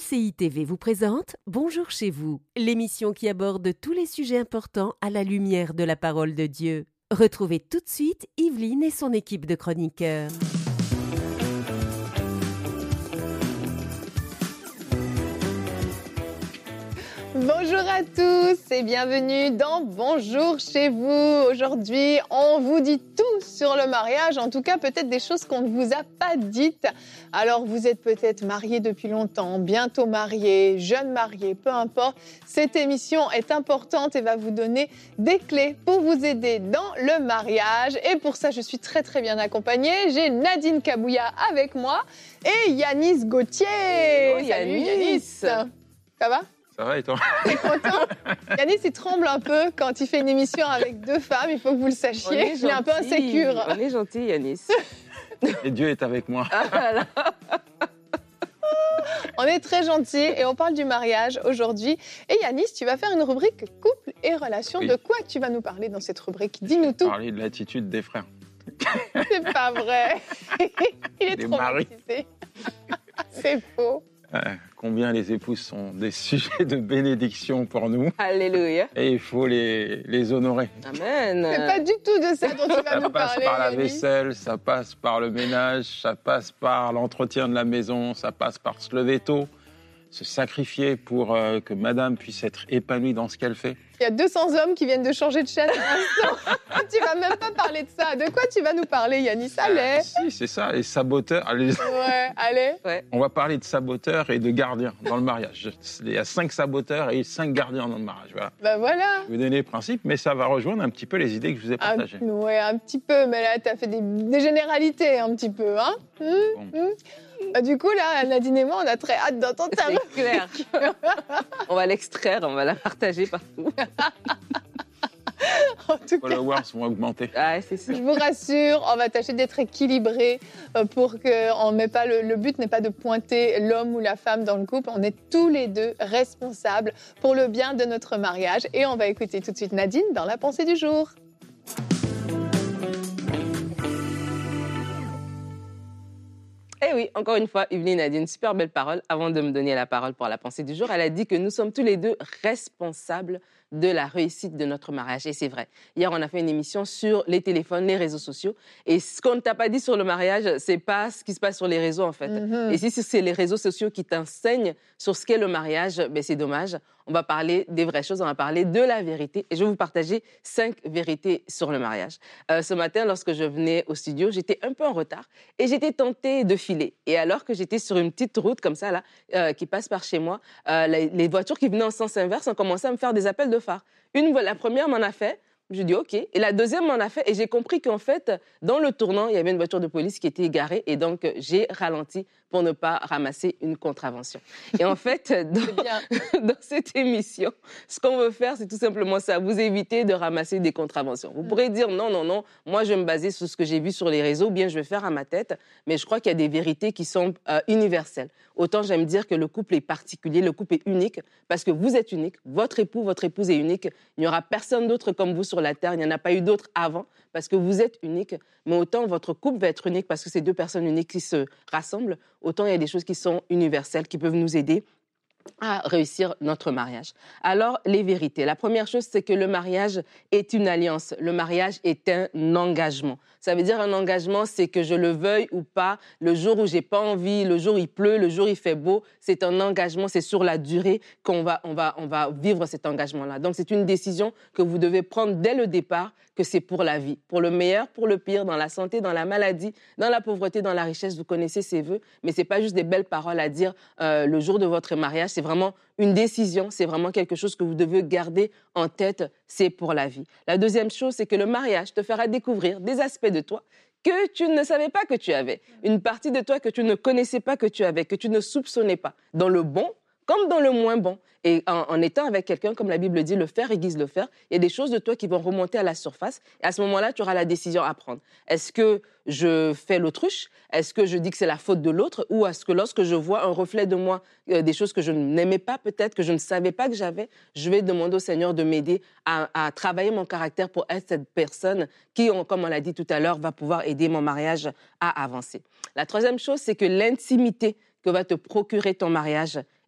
MCI TV vous présente Bonjour chez vous, l'émission qui aborde tous les sujets importants à la lumière de la parole de Dieu. Retrouvez tout de suite Yveline et son équipe de chroniqueurs. Bonjour à tous et bienvenue dans Bonjour chez vous. Aujourd'hui, on vous dit tout sur le mariage, en tout cas peut-être des choses qu'on ne vous a pas dites. Alors vous êtes peut-être mariés depuis longtemps, bientôt mariés, jeunes mariés, peu importe. Cette émission est importante et va vous donner des clés pour vous aider dans le mariage. Et pour ça, je suis très bien accompagnée. J'ai Nadine Kabouya avec moi et Yanis Gauthier. Oh, Salut Yanis. Ça va ? Ça va et toi? T'es content? Yanis, il tremble un peu quand il fait une émission avec deux femmes, il faut que vous le sachiez. Il est un peu insécure. On est gentil, Yanis. Et Dieu est avec moi. Ah, voilà. On est très gentils et on parle du mariage aujourd'hui. Et Yanis, tu vas faire une rubrique couple et relations. Oui. De quoi tu vas nous parler dans cette rubrique? Dis-nous tout. Parler de l'attitude des frères. C'est pas vrai. Il est Des trop maris. excité. C'est faux. Combien les épouses sont des sujets de bénédiction pour nous. Alléluia. Et il faut les honorer. Amen. C'est pas du tout de ça dont tu vas Ça nous passe parler. par la Yanis. vaisselle, ça passe par le ménage, ça passe par l'entretien de la maison, ça passe par se lever tôt, se sacrifier pour que madame puisse être épanouie dans ce qu'elle fait. Il y a 200 hommes qui viennent de changer de chaîne à l'instant. Tu vas même pas parler de ça. De quoi tu vas nous parler, Yanis? Allez. Si, c'est ça, les saboteurs. Allez, Ouais, allez. on va parler de saboteurs et de gardiens dans le mariage. Il y a 5 saboteurs et 5 gardiens dans le mariage. Voilà. Bah voilà. Je vais vous donner les principes, mais ça va rejoindre un petit peu les idées que je vous ai partagées. Ouais, un petit peu, mais là, tu as fait des généralités un petit peu, hein. Bon. Bah, du coup, là, Nadine et moi, on a très hâte d'entendre ta C'est clair. On va l'extraire, on va la partager partout. En tout Les cas, followers vont augmenter. Ah, c'est ça. je vous rassure, on va tâcher d'être équilibré pour que on met pas le but n'est pas de pointer l'homme ou la femme dans le couple. On est tous les deux responsables pour le bien de notre mariage. Et on va écouter tout de suite Nadine dans la pensée du jour. Eh oui, encore une fois, Yveline a dit une super belle parole. Avant de me donner la parole pour la pensée du jour, elle a dit que nous sommes tous les deux responsables de la réussite de notre mariage. Et c'est vrai. Hier, on a fait une émission sur les téléphones, les réseaux sociaux. Et ce qu'on ne t'a pas dit sur le mariage, c'est pas ce qui se passe sur les réseaux, en fait. Et si c'est les réseaux sociaux qui t'enseignent sur ce qu'est le mariage, ben c'est dommage. On va parler des vraies choses, on va parler de la vérité. Et je vais vous partager 5 vérités sur le mariage. Ce matin, lorsque je venais au studio, j'étais un peu en retard et j'étais tentée de filer. Et alors que j'étais sur une petite route comme ça, là, qui passe par chez moi, les voitures qui venaient en sens inverse ont commencé à me faire des appels de phare. La première m'en a fait. Je dis OK. Et la deuxième m'en a fait. Et j'ai compris qu'en fait, dans le tournant, il y avait une voiture de police qui était égarée. Et donc, j'ai ralenti pour ne pas ramasser une contravention. Et en fait, dans cette émission, ce qu'on veut faire, c'est tout simplement ça, vous éviter de ramasser des contraventions. Vous pourrez dire non, moi je vais me baser sur ce que j'ai vu sur les réseaux, ou bien je vais faire à ma tête, mais je crois qu'il y a des vérités qui sont universelles. Autant j'aime dire que le couple est particulier, le couple est unique, parce que vous êtes unique, votre époux, votre épouse est unique, il n'y aura personne d'autre comme vous sur la terre, il n'y en a pas eu d'autres avant, parce que vous êtes unique, mais autant votre couple va être unique parce que c'est 2 personnes uniques qui se rassemblent, autant il y a des choses qui sont universelles, qui peuvent nous aider à réussir notre mariage. Alors, les vérités. La première chose, c'est que le mariage est une alliance. Le mariage est un engagement. Ça veut dire un engagement, c'est que je le veuille ou pas, le jour où j'ai pas envie, le jour où il pleut, le jour où il fait beau, c'est un engagement, c'est sur la durée qu'on va vivre cet engagement-là. Donc, c'est une décision que vous devez prendre dès le départ, que c'est pour la vie, pour le meilleur, pour le pire, dans la santé, dans la maladie, dans la pauvreté, dans la richesse. Vous connaissez ces vœux, mais c'est pas juste des belles paroles à dire le jour de votre mariage. C'est vraiment une décision, c'est vraiment quelque chose que vous devez garder en tête, c'est pour la vie. La deuxième chose, c'est que le mariage te fera découvrir des aspects de toi que tu ne savais pas que tu avais, une partie de toi que tu ne connaissais pas que tu avais, que tu ne soupçonnais pas, dans le bon comme dans le moins bon. Et en étant avec quelqu'un, comme la Bible dit, le fer aiguise le fer, il y a des choses de toi qui vont remonter à la surface. Et à ce moment-là, tu auras la décision à prendre. Est-ce que je fais l'autruche? Est-ce que je dis que c'est la faute de l'autre? Ou est-ce que lorsque je vois un reflet de moi, des choses que je n'aimais pas peut-être, que je ne savais pas que j'avais, je vais demander au Seigneur de m'aider à travailler mon caractère pour être cette personne qui, comme on l'a dit tout à l'heure, va pouvoir aider mon mariage à avancer. La troisième chose, c'est que l'intimité que va te procurer ton mariage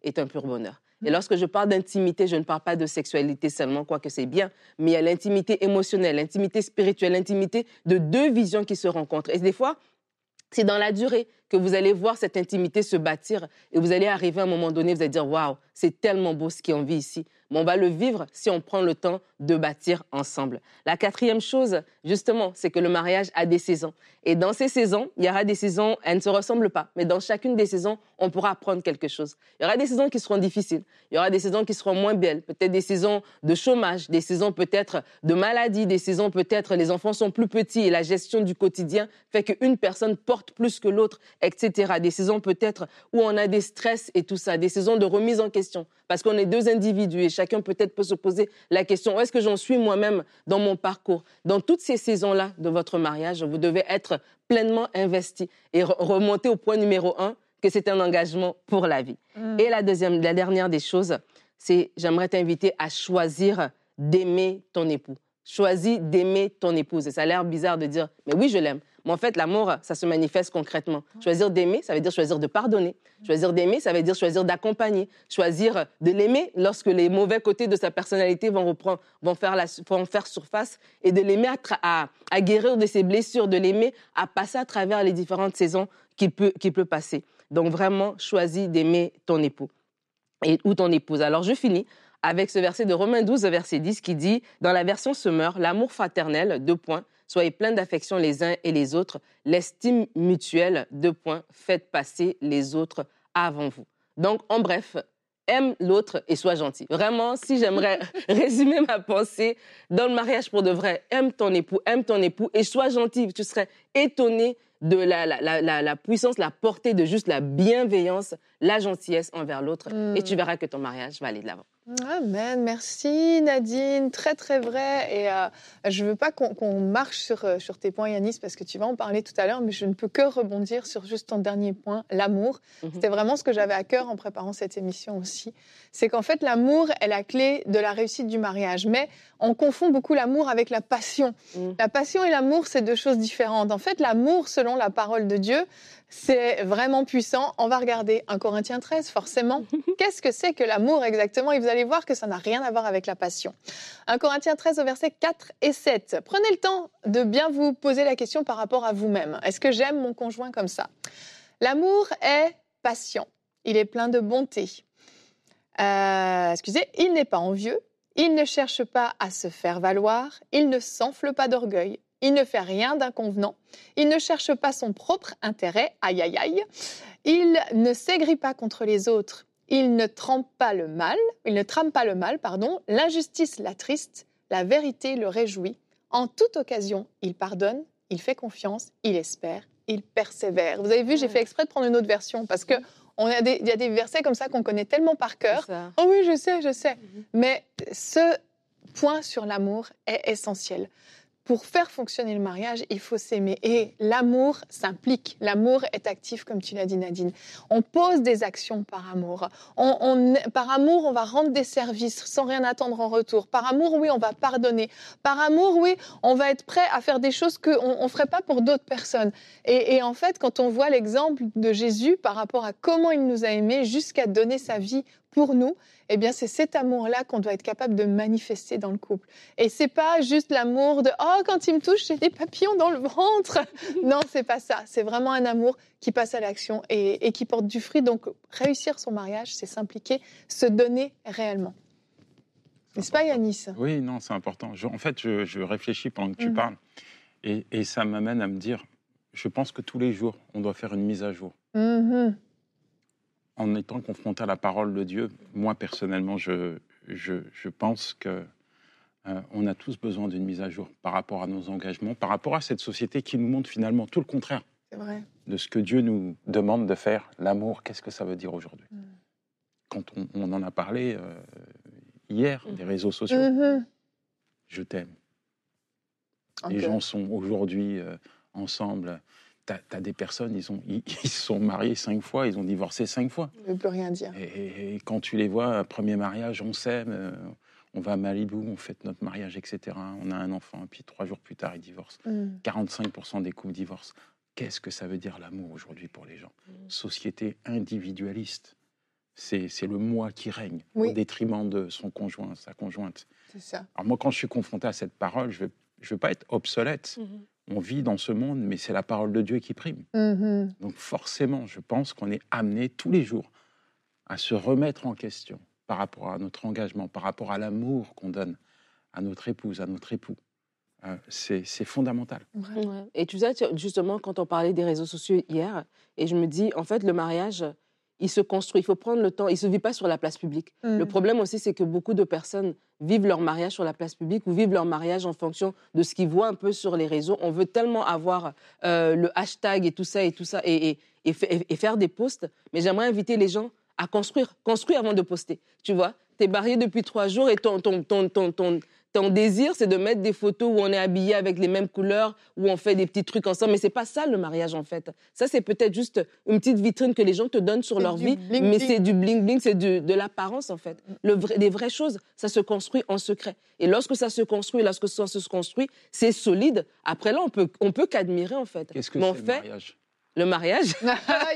est un pur bonheur. Et lorsque je parle d'intimité, je ne parle pas de sexualité seulement, quoique c'est bien, mais il y a l'intimité émotionnelle, l'intimité spirituelle, l'intimité de deux visions qui se rencontrent. Et des fois, c'est dans la durée que vous allez voir cette intimité se bâtir et vous allez arriver à un moment donné, vous allez dire « Waouh, c'est tellement beau ce qui en vit ici ». Mais on va le vivre si on prend le temps de bâtir ensemble. La quatrième chose, justement, c'est que le mariage a des saisons. Et dans ces saisons, il y aura des saisons, elles ne se ressemblent pas, mais dans chacune des saisons, on pourra apprendre quelque chose. Il y aura des saisons qui seront difficiles, il y aura des saisons qui seront moins belles, peut-être des saisons de chômage, des saisons peut-être de maladie, des saisons peut-être les enfants sont plus petits et la gestion du quotidien fait qu'une personne porte plus que l'autre, etc. Des saisons peut-être où on a des stress et tout ça, des saisons de remise en question, parce qu'on est deux individus et chacun peut-être peut se poser la question, où est-ce que j'en suis moi-même dans mon parcours? Dans toutes ces saisons-là de votre mariage, vous devez être pleinement investi et remonter au point numéro 1, que c'est un engagement pour la vie. Et la dernière des choses, c'est j'aimerais t'inviter à choisir d'aimer ton époux. Choisis d'aimer ton épouse. Et ça a l'air bizarre de dire, mais oui, je l'aime. Mais en fait, l'amour, ça se manifeste concrètement. Choisir d'aimer, ça veut dire choisir de pardonner. Choisir d'aimer, ça veut dire choisir d'accompagner. Choisir de l'aimer lorsque les mauvais côtés de sa personnalité vont faire surface et de l'aimer à guérir de ses blessures, de l'aimer à passer à travers les différentes saisons qu'il peut passer. Donc vraiment, choisis d'aimer ton époux ou ton épouse. Alors, je finis avec ce verset de Romains 12, verset 10, qui dit, dans la version Semeur, l'amour fraternel, : soyez pleins d'affection les uns et les autres, l'estime mutuelle, : faites passer les autres avant vous. Donc, en bref, aime l'autre et sois gentil. Vraiment, si j'aimerais résumer ma pensée, dans le mariage pour de vrai, aime ton époux et sois gentil. Tu serais étonné de la puissance, la portée de juste la bienveillance, la gentillesse envers l'autre. Et tu verras que ton mariage va aller de l'avant. Amen, merci Nadine, très très vrai. Et je ne veux pas qu'on marche sur tes points, Yanis, parce que tu vas en parler tout à l'heure, mais je ne peux que rebondir sur juste ton dernier point, l'amour. C'était vraiment ce que j'avais à cœur en préparant cette émission aussi. C'est qu'en fait, l'amour est la clé de la réussite du mariage, mais on confond beaucoup l'amour avec la passion. La passion et l'amour, c'est deux choses différentes. En fait, l'amour, selon la parole de Dieu, c'est vraiment puissant. On va regarder 1 Corinthiens 13, forcément. Qu'est-ce que c'est que l'amour exactement? Et vous allez voir que ça n'a rien à voir avec la passion. 1 Corinthiens 13 au verset 4 et 7. Prenez le temps de bien vous poser la question par rapport à vous-même. Est-ce que j'aime mon conjoint comme ça? L'amour est patient. Il est plein de bonté. Il n'est pas envieux. Il ne cherche pas à se faire valoir. Il ne s'enfle pas d'orgueil. Il ne fait rien d'inconvenant. Il ne cherche pas son propre intérêt. Aïe, aïe, aïe. Il ne s'aigrit pas contre les autres. Il ne trame pas le mal. L'injustice l'attriste. La vérité le réjouit. En toute occasion, il pardonne. Il fait confiance. Il espère. Il persévère. Vous avez vu, j'ai fait exprès de prendre une autre version parce que il y a des versets comme ça qu'on connaît tellement par cœur. Oh oui, je sais. Mais ce point sur l'amour est essentiel. Pour faire fonctionner le mariage, il faut s'aimer. Et l'amour s'implique. L'amour est actif, comme tu l'as dit, Nadine. On pose des actions par amour. Par amour, on va rendre des services sans rien attendre en retour. Par amour, oui, on va pardonner. Par amour, oui, on va être prêt à faire des choses qu'on ne ferait pas pour d'autres personnes. Et en fait, quand on voit l'exemple de Jésus par rapport à comment il nous a aimés jusqu'à donner sa vie pour nous, eh bien, c'est cet amour-là qu'on doit être capable de manifester dans le couple. Et c'est pas juste l'amour de « Oh, quand il me touche, j'ai des papillons dans le ventre !» Non, c'est pas ça. C'est vraiment un amour qui passe à l'action et qui porte du fruit. Donc, réussir son mariage, c'est s'impliquer, se donner réellement. N'est-ce pas, Yanis? Oui, non, c'est important. En fait, je réfléchis pendant que tu parles et ça m'amène à me dire, je pense que tous les jours, on doit faire une mise à jour. En étant confronté à la parole de Dieu, moi, personnellement, je pense qu'on a tous besoin d'une mise à jour par rapport à nos engagements, par rapport à cette société qui nous montre finalement tout le contraire de ce que Dieu nous demande de faire. L'amour, qu'est-ce que ça veut dire aujourd'hui? Quand on en a parlé hier, des réseaux sociaux, je t'aime. Les gens sont aujourd'hui ensemble. T'as des personnes, ils se sont mariés 5 fois, ils ont divorcé 5 fois. On ne peut rien dire. Et quand tu les vois, premier mariage, on s'aime, on va à Malibu, on fête notre mariage, etc. On a un enfant, puis 3 jours plus tard, ils divorcent. 45% des couples divorcent. Qu'est-ce que ça veut dire l'amour aujourd'hui pour les gens? Société individualiste. c'est le moi qui règne au détriment de son conjoint, sa conjointe. C'est ça. Alors moi, quand je suis confronté à cette parole, je veux pas être obsolète. On vit dans ce monde, mais c'est la parole de Dieu qui prime. Donc forcément, je pense qu'on est amené tous les jours à se remettre en question par rapport à notre engagement, par rapport à l'amour qu'on donne à notre épouse, à notre époux. C'est fondamental. Ouais. Et tu sais, justement, quand on parlait des réseaux sociaux hier, et je me dis, en fait, le mariage, il se construit, il faut prendre le temps, il ne se vit pas sur la place publique. Le problème aussi, c'est que beaucoup de personnes vivent leur mariage sur la place publique ou vivent leur mariage en fonction de ce qu'ils voient un peu sur les réseaux. On veut tellement avoir le hashtag et tout ça, et faire des posts, mais j'aimerais inviter les gens à construire avant de poster, tu vois. Tu es marié depuis 3 jours et ton désir, c'est de mettre des photos où on est habillé avec les mêmes couleurs, où on fait des petits trucs ensemble. Mais c'est pas ça, le mariage, en fait. Ça, c'est peut-être juste une petite vitrine que les gens te donnent sur leur vie. Mais c'est du bling-bling, c'est de l'apparence, en fait. Les vraies choses, ça se construit en secret. Et lorsque ça se construit, c'est solide. Après, là, on peut qu'admirer, en fait. Qu'est-ce que c'est, le mariage ? Le mariage, on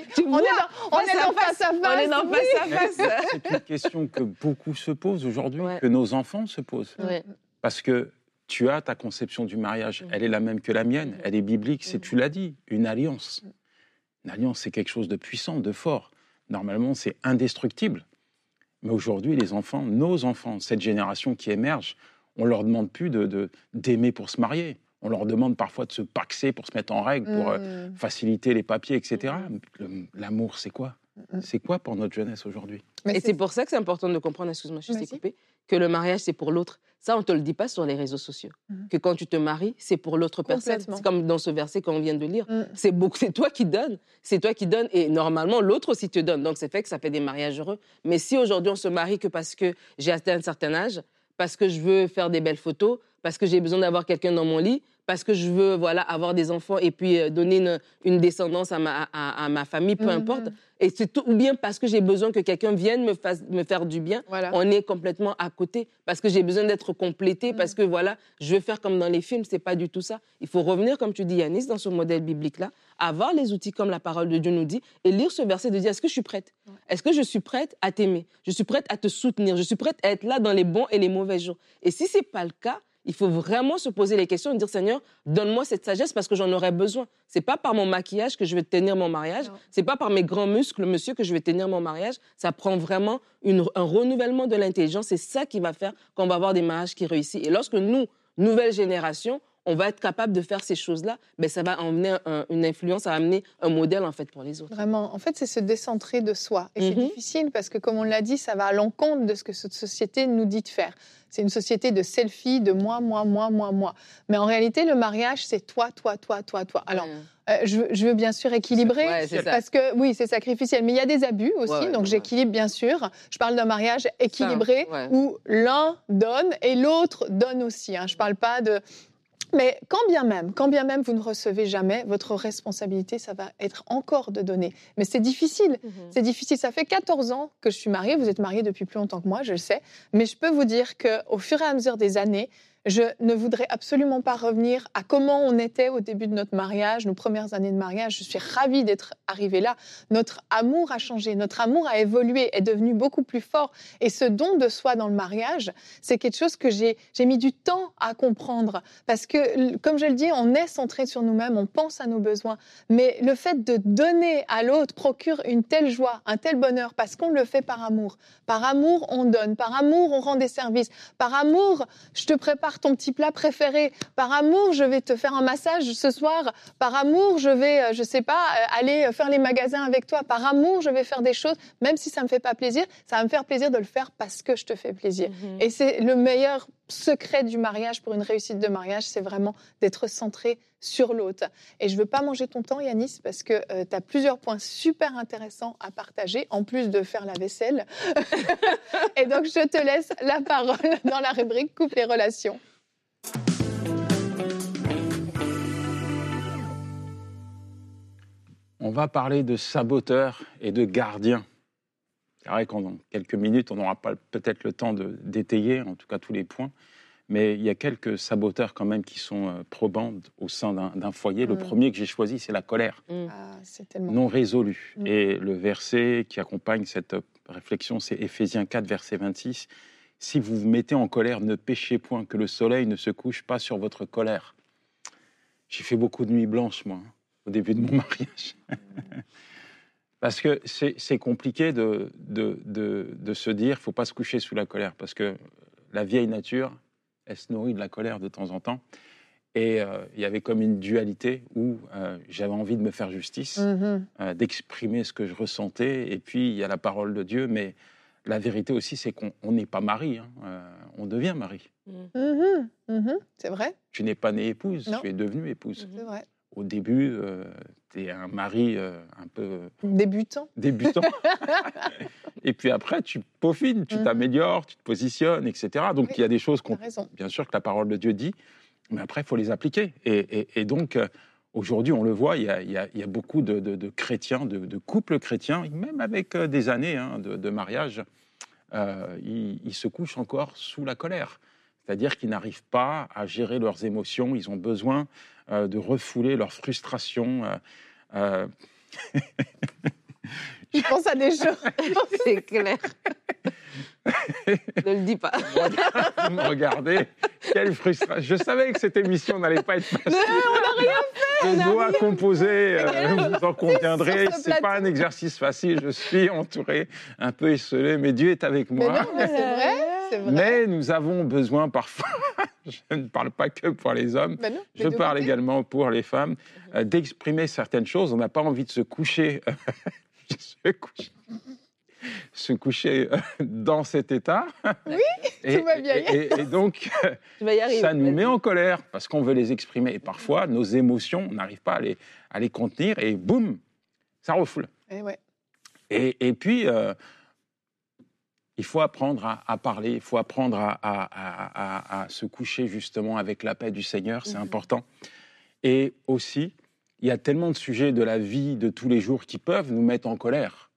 est dans face à face. On est dans face à face. C'est une question que beaucoup se posent aujourd'hui, que nos enfants se posent. Parce que tu as ta conception du mariage, elle est la même que la mienne, elle est biblique, tu l'as dit, une alliance. Une alliance, c'est quelque chose de puissant, de fort. Normalement, c'est indestructible. Mais aujourd'hui, les enfants, nos enfants, cette génération qui émerge, on ne leur demande plus d'aimer pour se marier. On leur demande parfois de se paxer pour se mettre en règle, pour faciliter les papiers, etc. L'amour, c'est quoi ? C'est quoi pour notre jeunesse aujourd'hui ? Et c'est pour ça que c'est important de comprendre, excuse-moi, je t'ai coupé, que le mariage, c'est pour l'autre. Ça, on ne te le dit pas sur les réseaux sociaux. Que quand tu te maries, c'est pour l'autre personne. C'est comme dans ce verset qu'on vient de lire. C'est toi qui donnes. C'est toi qui donnes. Et normalement, l'autre aussi te donne. Donc, c'est fait que ça fait des mariages heureux. Mais si aujourd'hui, on se marie que parce que j'ai atteint un certain âge, parce que je veux faire des belles photos, parce que j'ai besoin d'avoir quelqu'un dans mon lit, parce que je veux avoir des enfants et puis donner une descendance à ma famille, peu importe. Et c'est tout, ou bien parce que j'ai besoin que quelqu'un vienne me faire du bien, on est complètement à côté. Parce que j'ai besoin d'être complété, parce que je veux faire comme dans les films, c'est pas du tout ça. Il faut revenir, comme tu dis Yanis, dans ce modèle biblique-là, avoir les outils comme la parole de Dieu nous dit, et lire ce verset de dire, est-ce que je suis prête ? Est-ce que je suis prête à t'aimer ? Je suis prête à te soutenir, je suis prête à être là dans les bons et les mauvais jours. Et si c'est pas le cas, il faut vraiment se poser les questions et dire, Seigneur, donne-moi cette sagesse parce que j'en aurai besoin. C'est pas par mon maquillage que je vais tenir mon mariage. C'est pas par mes grands muscles, monsieur, que je vais tenir mon mariage. Ça prend vraiment un renouvellement de l'intelligence. C'est ça qui va faire qu'on va avoir des mariages qui réussissent. Et lorsque nous, nouvelle génération, on va être capable de faire ces choses-là, ça va emmener une influence, ça va amener un modèle, en fait, pour les autres. Vraiment. En fait, c'est se décentrer de soi. Et c'est difficile parce que, comme on l'a dit, ça va à l'encontre de ce que cette société nous dit de faire. C'est une société de selfie, de moi. Mais en réalité, le mariage, c'est toi. Alors, je veux bien sûr équilibrer, parce que, oui, c'est sacrificiel. Mais il y a des abus aussi, donc j'équilibre, bien sûr. Je parle d'un mariage équilibré où l'un donne et l'autre donne aussi. Je ne parle pas de... Mais quand bien même vous ne recevez jamais, votre responsabilité, ça va être encore de donner. Mais c'est difficile. C'est difficile. Ça fait 14 ans que je suis mariée. Vous êtes mariée depuis plus longtemps que moi, je le sais. Mais je peux vous dire qu'au fur et à mesure des années, je ne voudrais absolument pas revenir à comment on était au début de notre mariage, nos premières années de mariage. Je suis ravie d'être arrivée là. Notre amour a changé, notre amour a évolué, est devenu beaucoup plus fort. Et ce don de soi dans le mariage, c'est quelque chose que j'ai mis du temps à comprendre. Parce que, comme je le dis, on est centré sur nous-mêmes, on pense à nos besoins. Mais le fait de donner à l'autre procure une telle joie, un tel bonheur, parce qu'on le fait par amour. Par amour, on donne. Par amour, on rend des services. Par amour, je te prépare ton petit plat préféré. Par amour, je vais te faire un massage ce soir. Par amour, je vais, aller faire les magasins avec toi. Par amour, je vais faire des choses, même si ça me fait pas plaisir, ça va me faire plaisir de le faire parce que je te fais plaisir. Et c'est le meilleur secret du mariage pour une réussite de mariage, c'est vraiment d'être centré sur l'autre. Et je veux pas manger ton temps, Yanis, parce que tu as plusieurs points super intéressants à partager, en plus de faire la vaisselle. Et donc, je te laisse la parole dans la rubrique Couple et relations. On va parler de saboteurs et de gardiens. C'est vrai qu'en quelques minutes, on n'aura pas peut-être le temps d'étayer, en tout cas tous les points, mais il y a quelques saboteurs quand même qui sont probants au sein d'un foyer. Le premier que j'ai choisi, c'est la colère, c'est tellement... non résolue. Et le verset qui accompagne cette réflexion, c'est Éphésiens 4, verset 26. « Si vous vous mettez en colère, ne péchez point, que le soleil ne se couche pas sur votre colère. » J'ai fait beaucoup de nuits blanches, moi, au début de mon mariage. Parce que c'est compliqué de se dire, il ne faut pas se coucher sous la colère, parce que la vieille nature, elle se nourrit de la colère de temps en temps. Et il y avait comme une dualité où j'avais envie de me faire justice, d'exprimer ce que je ressentais. Et puis, il y a la parole de Dieu. Mais la vérité aussi, c'est qu'on n'est pas mari. On devient mari. C'est vrai. Tu n'es pas née épouse, Non. tu es devenue épouse. C'est vrai. Au début, tu es un mari un peu Débutant. Et puis après, tu peaufines, tu t'améliores, tu te positionnes, etc. Donc, il y a des choses bien sûr que la parole de Dieu dit, mais après, il faut les appliquer. Et donc, aujourd'hui, on le voit, il y a beaucoup de chrétiens, de couples chrétiens, même avec des années de mariage, ils se couchent encore sous la colère. C'est-à-dire qu'ils n'arrivent pas à gérer leurs émotions, ils ont besoin de refouler leurs frustrations. Je pense à des choses. C'est clair. Ne le dis pas. Vous me regardez, quelle frustration. Je savais que cette émission n'allait pas être facile. On n'a rien fait. Je dois composer, vous en conviendrez, Sur ce c'est pas un exercice facile, je suis entouré, un peu esselé, mais Dieu est avec Mais moi. non, mais c'est vrai. C'est vrai. Mais nous avons besoin parfois, je ne parle pas que pour les hommes, Ben non, je parle également pour les femmes, d'exprimer certaines choses. On n'a pas envie de se coucher, se coucher dans cet état. Oui, tout va bien. Et donc, Tu vas y arriver. ça nous met en colère parce qu'on veut les exprimer. Et parfois, nos émotions, on n'arrive pas à les contenir et boum, ça refoule. Et ouais. Et puis, il faut apprendre à parler, il faut apprendre à se coucher justement avec la paix du Seigneur, c'est important. Et aussi, il y a tellement de sujets de la vie de tous les jours qui peuvent nous mettre en colère,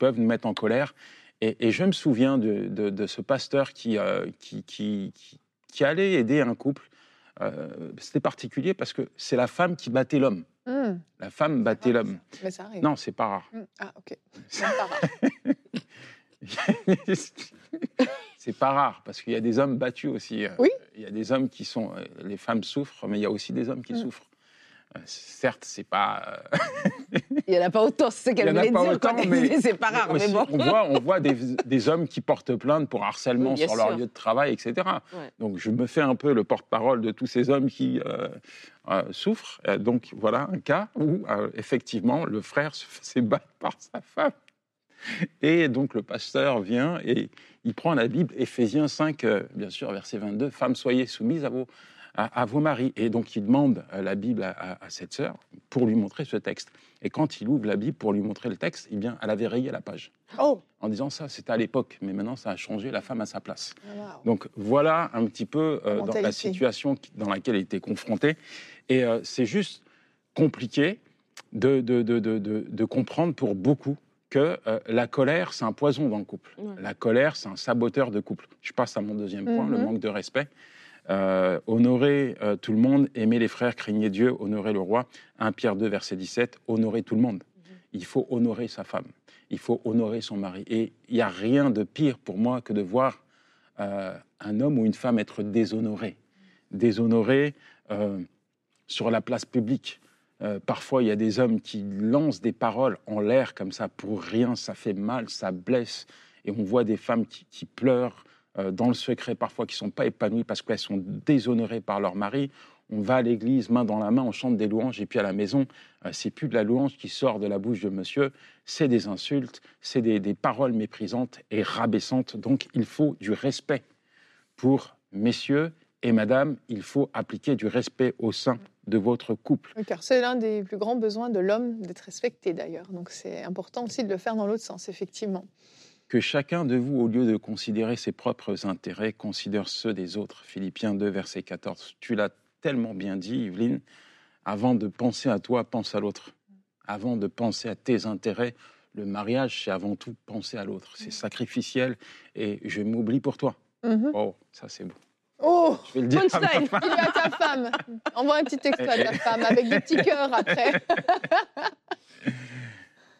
Et je me souviens de ce pasteur qui allait aider un couple. C'était particulier parce que c'est la femme qui battait l'homme. La femme battait l'homme. Mais ça arrive. Non, c'est pas rare. Ah, ok. C'est pas rare. C'est pas rare, parce qu'il y a des hommes battus aussi. Oui. Il y a des hommes qui sont... les femmes souffrent, mais il y a aussi des hommes qui souffrent. Certes, c'est pas... Il n'y en a pas autant, c'est ce qu'elle voulait dire. Autant, mais c'est pas rare, aussi, mais bon. on voit des hommes qui portent plainte pour harcèlement Oui, bien sur leur sûr. lieu de travail, etc. Ouais. Donc, je me fais un peu le porte-parole de tous ces hommes qui souffrent. Donc, voilà un cas où, effectivement, le frère se faisait battre par sa femme. Et donc, le pasteur vient et il prend la Bible, Éphésiens 5, bien sûr, verset 22, « Femmes, soyez soumises à vos maris ». Et donc, il demande la Bible à cette sœur pour lui montrer ce texte. Et quand il ouvre la Bible pour lui montrer le texte, eh bien, elle avait rayé la page. Oh. En disant ça, c'était à l'époque, mais maintenant, ça a changé, la femme à sa place. Wow. Donc, voilà un petit peu dans la situation dans laquelle elle était confrontée. Et c'est juste compliqué de comprendre pour beaucoup que la colère, c'est un poison dans le couple. Ouais. La colère, c'est un saboteur de couple. Je passe à mon deuxième point, le manque de respect. Honorer tout le monde, aimer les frères, craignez Dieu, honorer le roi. 1 Pierre 2, verset 17, honorer tout le monde. Il faut honorer sa femme, il faut honorer son mari. Et il n'y a rien de pire pour moi que de voir un homme ou une femme être déshonoré. Déshonoré sur la place publique. Parfois, il y a des hommes qui lancent des paroles en l'air comme ça pour rien, ça fait mal, ça blesse. Et on voit des femmes qui pleurent dans le secret, parfois qui ne sont pas épanouies parce qu'elles sont déshonorées par leur mari. On va à l'église, main dans la main, on chante des louanges, et puis à la maison, c'est plus de la louange qui sort de la bouche de monsieur, c'est des insultes, c'est des paroles méprisantes et rabaissantes. Donc, il faut du respect pour messieurs et madame, il faut appliquer du respect au sein de votre couple. Oui, car c'est l'un des plus grands besoins de l'homme, d'être respecté d'ailleurs. Donc c'est important aussi de le faire dans l'autre sens, effectivement. Que chacun de vous, au lieu de considérer ses propres intérêts, considère ceux des autres. Philippiens 2, verset 14. Tu l'as tellement bien dit, Yveline. Avant de penser à toi, pense à l'autre. Avant de penser à tes intérêts, le mariage, c'est avant tout penser à l'autre. C'est sacrificiel et je m'oublie pour toi. Oh, ça c'est beau. Oh, je vais le dire à ma femme. Dis-le à ta femme. Envoie un petit extrait de ta femme avec des petits cœurs après.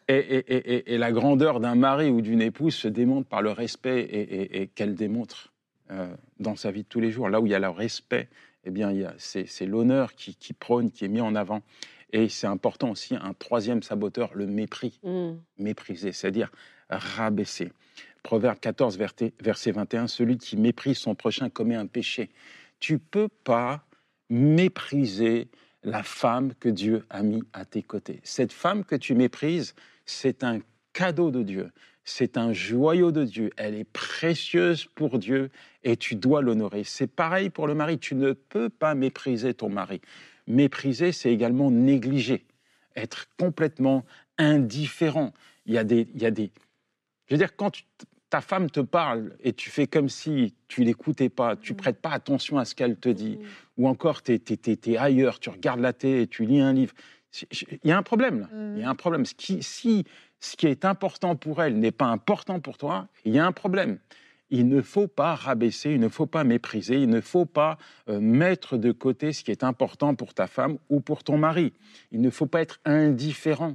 Et la grandeur d'un mari ou d'une épouse se démontre par le respect et qu'elle démontre dans sa vie de tous les jours. Là où il y a le respect, eh bien, c'est l'honneur qui prône, qui est mis en avant. Et c'est important aussi, un troisième saboteur, le mépris. Mépriser, c'est-à-dire rabaisser. Proverbe 14, verset 21, celui qui méprise son prochain commet un péché. Tu ne peux pas mépriser la femme que Dieu a mis à tes côtés. Cette femme que tu méprises, c'est un cadeau de Dieu. C'est un joyau de Dieu. Elle est précieuse pour Dieu et tu dois l'honorer. C'est pareil pour le mari. Tu ne peux pas mépriser ton mari. Mépriser, c'est également négliger, être complètement indifférent. Il y a des... Je veux dire, quand ta femme te parle et tu fais comme si tu l'écoutais pas, tu prêtes pas attention à ce qu'elle te dit, ou encore t'es ailleurs, tu regardes la télé et tu lis un livre, il y a un problème là. Il y a un problème. Si ce qui est important pour elle n'est pas important pour toi, il y a un problème. Il ne faut pas rabaisser, il ne faut pas mépriser, il ne faut pas mettre de côté ce qui est important pour ta femme ou pour ton mari. Il ne faut pas être indifférent.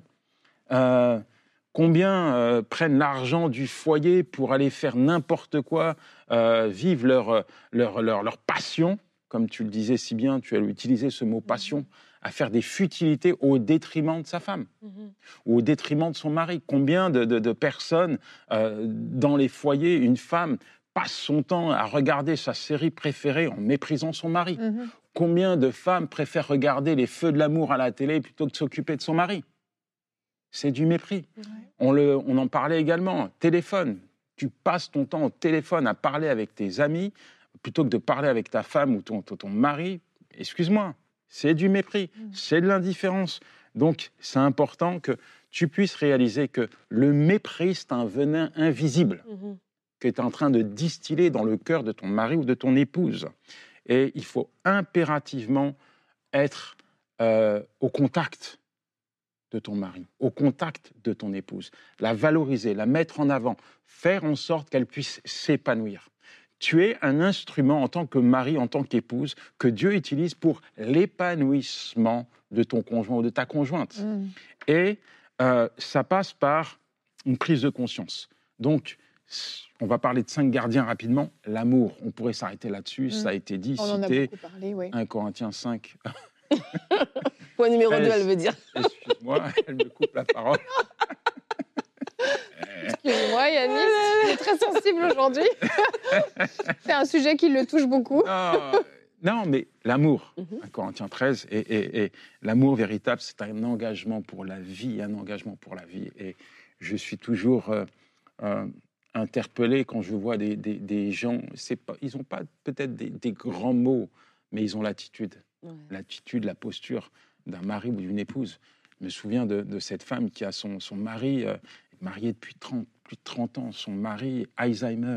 Combien prennent l'argent du foyer pour aller faire n'importe quoi, vivre leur passion, comme tu le disais si bien, tu as utilisé ce mot passion, à faire des futilités au détriment de sa femme, ou au détriment de son mari. Combien de personnes dans les foyers, une femme passe son temps à regarder sa série préférée en méprisant son mari. Combien de femmes préfèrent regarder les feux de l'amour à la télé plutôt que de s'occuper de son mari? C'est du mépris. On en parlait également. Téléphone. Tu passes ton temps au téléphone à parler avec tes amis plutôt que de parler avec ta femme ou ton mari. Excuse-moi, c'est du mépris, c'est de l'indifférence. Donc, c'est important que tu puisses réaliser que le mépris, c'est un venin invisible que tu es en train de distiller dans le cœur de ton mari ou de ton épouse. Et il faut impérativement être au contact de ton mari, au contact de ton épouse, la valoriser, la mettre en avant, faire en sorte qu'elle puisse s'épanouir. Tu es un instrument en tant que mari, en tant qu'épouse, que Dieu utilise pour l'épanouissement de ton conjoint ou de ta conjointe. Et ça passe par une prise de conscience. Donc, on va parler de 5 gardiens rapidement. L'amour, on pourrait s'arrêter là-dessus, ça a été dit, on cité, en a beaucoup parlé, oui. 1 Corinthiens 5. Point numéro 2, elle veut dire. Excuse-moi, elle me coupe la parole. Excuse-moi, Yanis, il est très sensible aujourd'hui. C'est un sujet qui le touche beaucoup. Non, mais l'amour, 1 Corinthiens 13, et l'amour véritable, c'est un engagement pour la vie, un engagement pour la vie. Et je suis toujours interpellé quand je vois des gens, ils n'ont pas peut-être des grands mots, mais ils ont l'attitude. L'attitude, la posture d'un mari ou d'une épouse. Je me souviens de cette femme qui a son mari, marié depuis plus de 30 ans, son mari, Alzheimer,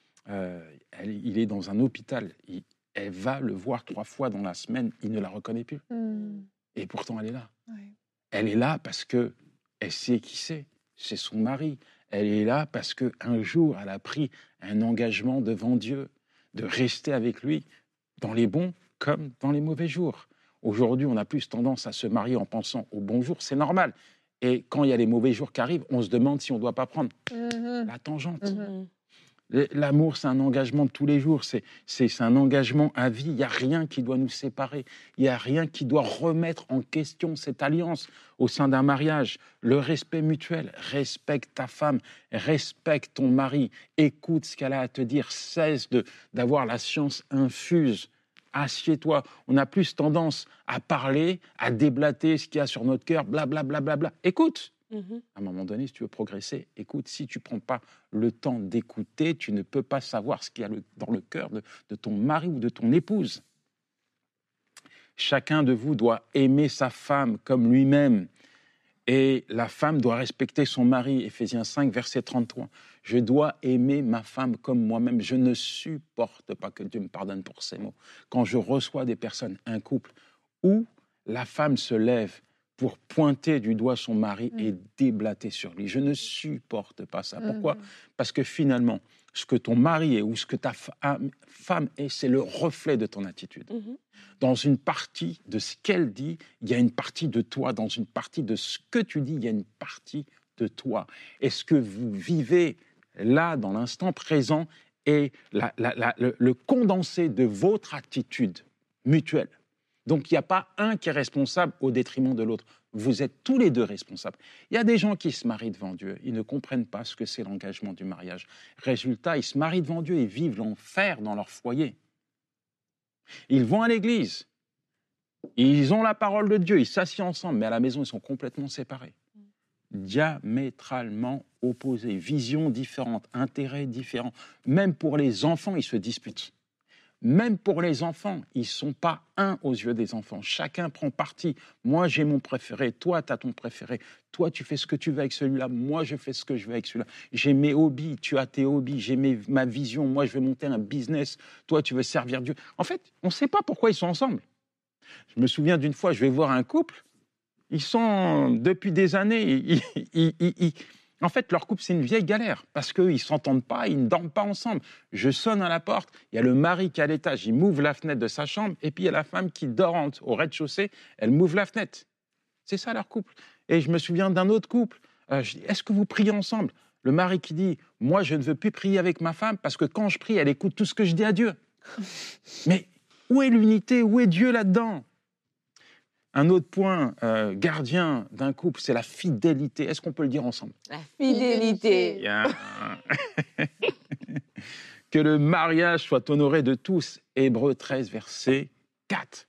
il est dans un hôpital, elle va le voir 3 fois dans la semaine, il ne la reconnaît plus. Et pourtant, elle est là. Elle est là parce qu'elle sait qui c'est son mari. Elle est là parce qu'un jour, elle a pris un engagement devant Dieu, de rester avec lui dans les bons comme dans les mauvais jours. Aujourd'hui, on a plus tendance à se marier en pensant au bon jour, c'est normal. Et quand il y a les mauvais jours qui arrivent, on se demande si on ne doit pas prendre la tangente. L'amour, c'est un engagement de tous les jours, c'est un engagement à vie. Il n'y a rien qui doit nous séparer. Il n'y a rien qui doit remettre en question cette alliance au sein d'un mariage. Le respect mutuel, respecte ta femme, respecte ton mari, écoute ce qu'elle a à te dire, cesse d'avoir la science infuse. Assieds-toi. On a plus tendance à parler, à déblater ce qu'il y a sur notre cœur, blablabla. Bla, bla, bla. Écoute. À un moment donné, si tu veux progresser, écoute. Si tu ne prends pas le temps d'écouter, tu ne peux pas savoir ce qu'il y a dans le cœur de ton mari ou de ton épouse. Chacun de vous doit aimer sa femme comme lui-même. Et la femme doit respecter son mari. Éphésiens 5, verset 33. Je dois aimer ma femme comme moi-même. Je ne supporte pas, que Dieu me pardonne pour ces mots, quand je reçois des personnes, un couple, où la femme se lève pour pointer du doigt son mari et déblater sur lui. Je ne supporte pas ça. Pourquoi ? Parce que finalement, ce que ton mari est ou ce que ta femme est, c'est le reflet de ton attitude. Dans une partie de ce qu'elle dit, il y a une partie de toi. Dans une partie de ce que tu dis, il y a une partie de toi? Est-ce que vous vivez là, dans l'instant présent, et le condensé de votre attitude mutuelle? Donc, il n'y a pas un qui est responsable au détriment de l'autre. Vous êtes tous les deux responsables. Il y a des gens qui se marient devant Dieu. Ils ne comprennent pas ce que c'est l'engagement du mariage. Résultat, ils se marient devant Dieu et vivent l'enfer dans leur foyer. Ils vont à l'église. Ils ont la parole de Dieu. Ils s'assient ensemble. Mais à la maison, ils sont complètement séparés. Diamétralement opposés. Visions différentes. Intérêts différents. Même pour les enfants, ils se disputent. Même pour les enfants, ils ne sont pas un aux yeux des enfants. Chacun prend parti. Moi, j'ai mon préféré. Toi, tu as ton préféré. Toi, tu fais ce que tu veux avec celui-là. Moi, je fais ce que je veux avec celui-là. J'ai mes hobbies. Tu as tes hobbies. J'ai ma vision. Moi, je veux monter un business. Toi, tu veux servir Dieu. En fait, on ne sait pas pourquoi ils sont ensemble. Je me souviens d'une fois, je vais voir un couple. Ils sont, depuis des années, en fait, leur couple, c'est une vieille galère parce qu'ils ne s'entendent pas, ils ne dorment pas ensemble. Je sonne à la porte, il y a le mari qui est à l'étage, il m'ouvre la fenêtre de sa chambre, et puis il y a la femme qui dort au rez-de-chaussée, elle m'ouvre la fenêtre. C'est ça leur couple. Et je me souviens d'un autre couple, je dis, est-ce que vous priez ensemble? Le mari qui dit, moi je ne veux plus prier avec ma femme parce que quand je prie, elle écoute tout ce que je dis à Dieu. Mais où est l'unité? Où est Dieu là-dedans? Un autre point gardien d'un couple, c'est la fidélité. Est-ce qu'on peut le dire ensemble? La fidélité. Que le mariage soit honoré de tous. Hébreux 13, verset 4.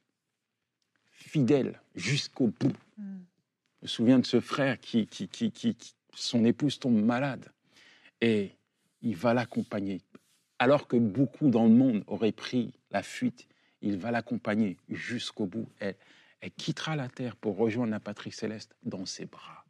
Fidèle jusqu'au bout. Je me souviens de ce frère qui son épouse tombe malade et il va l'accompagner. Alors que beaucoup dans le monde auraient pris la fuite, il va l'accompagner jusqu'au bout. Elle quittera la terre pour rejoindre la patrie céleste dans ses bras.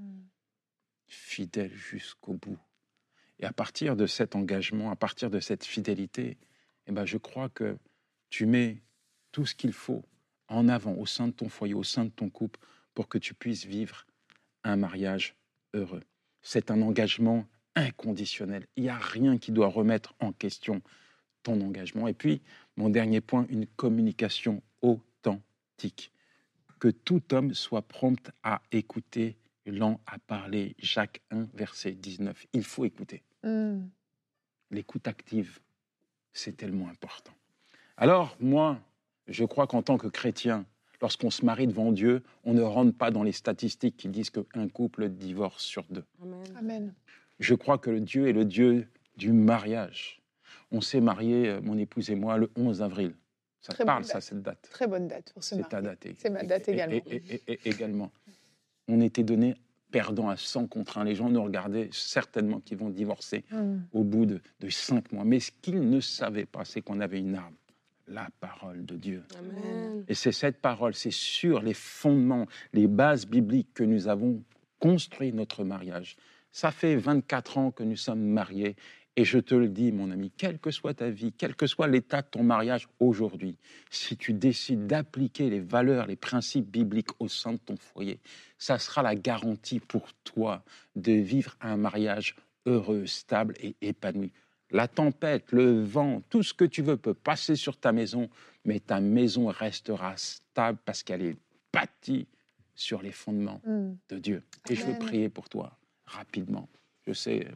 Fidèle jusqu'au bout. Et à partir de cet engagement, à partir de cette fidélité, eh ben, je crois que tu mets tout ce qu'il faut en avant au sein de ton foyer, au sein de ton couple, pour que tu puisses vivre un mariage heureux. C'est un engagement inconditionnel. Il n'y a rien qui doit remettre en question ton engagement. Et puis, mon dernier point, une communication authentique. Que tout homme soit prompt à écouter, lent à parler. Jacques 1, verset 19. Il faut écouter. L'écoute active, c'est tellement important. Alors, moi, je crois qu'en tant que chrétien, lorsqu'on se marie devant Dieu, on ne rentre pas dans les statistiques qui disent qu'un couple divorce sur 2. Amen. Je crois que Dieu est le Dieu du mariage. On s'est mariés, mon épouse et moi, le 11 avril. Ça te parle, ça, cette date? Très bonne date pour se marier. C'est ta date. C'est ma date également. Également. On était donnés perdants à 100 contre 1. Les gens nous regardaient certainement qu'ils vont divorcer au bout de 5 mois. Mais ce qu'ils ne savaient pas, c'est qu'on avait une arme, la parole de Dieu. Amen. Et c'est cette parole, c'est sur les fondements, les bases bibliques que nous avons construit notre mariage. Ça fait 24 ans que nous sommes mariés. Et je te le dis, mon ami, quelle que soit ta vie, quel que soit l'état de ton mariage aujourd'hui, si tu décides d'appliquer les valeurs, les principes bibliques au sein de ton foyer, ça sera la garantie pour toi de vivre un mariage heureux, stable et épanoui. La tempête, le vent, tout ce que tu veux peut passer sur ta maison, mais ta maison restera stable parce qu'elle est bâtie sur les fondements de Dieu. Et je veux prier pour toi rapidement. Je sais...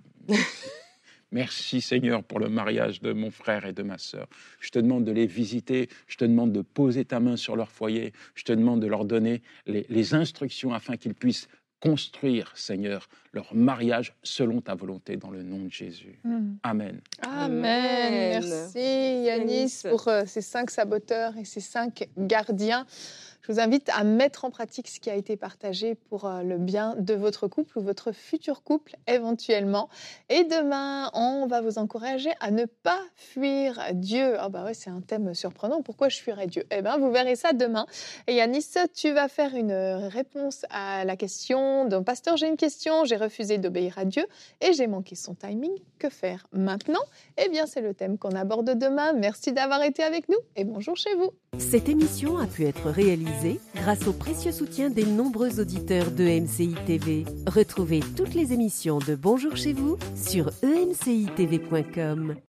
Merci Seigneur pour le mariage de mon frère et de ma sœur. Je te demande de les visiter, je te demande de poser ta main sur leur foyer, je te demande de leur donner les instructions afin qu'ils puissent construire, Seigneur, leur mariage selon ta volonté dans le nom de Jésus. Amen. Amen. Merci Yanis pour ces 5 saboteurs et ces 5 gardiens. Je vous invite à mettre en pratique ce qui a été partagé pour le bien de votre couple ou votre futur couple éventuellement. Et demain, on va vous encourager à ne pas fuir Dieu. Ah bah ouais, c'est un thème surprenant. Pourquoi je fuirais Dieu? Eh bien, vous verrez ça demain. Et Yanis, tu vas faire une réponse à la question d'un pasteur. J'ai une question, j'ai refusé d'obéir à Dieu et j'ai manqué son timing. Que faire maintenant? Eh bien, c'est le thème qu'on aborde demain. Merci d'avoir été avec nous et bonjour chez vous. Cette émission a pu être réalisée grâce au précieux soutien des nombreux auditeurs de MCI TV. Retrouvez toutes les émissions de Bonjour chez vous sur emcitv.com.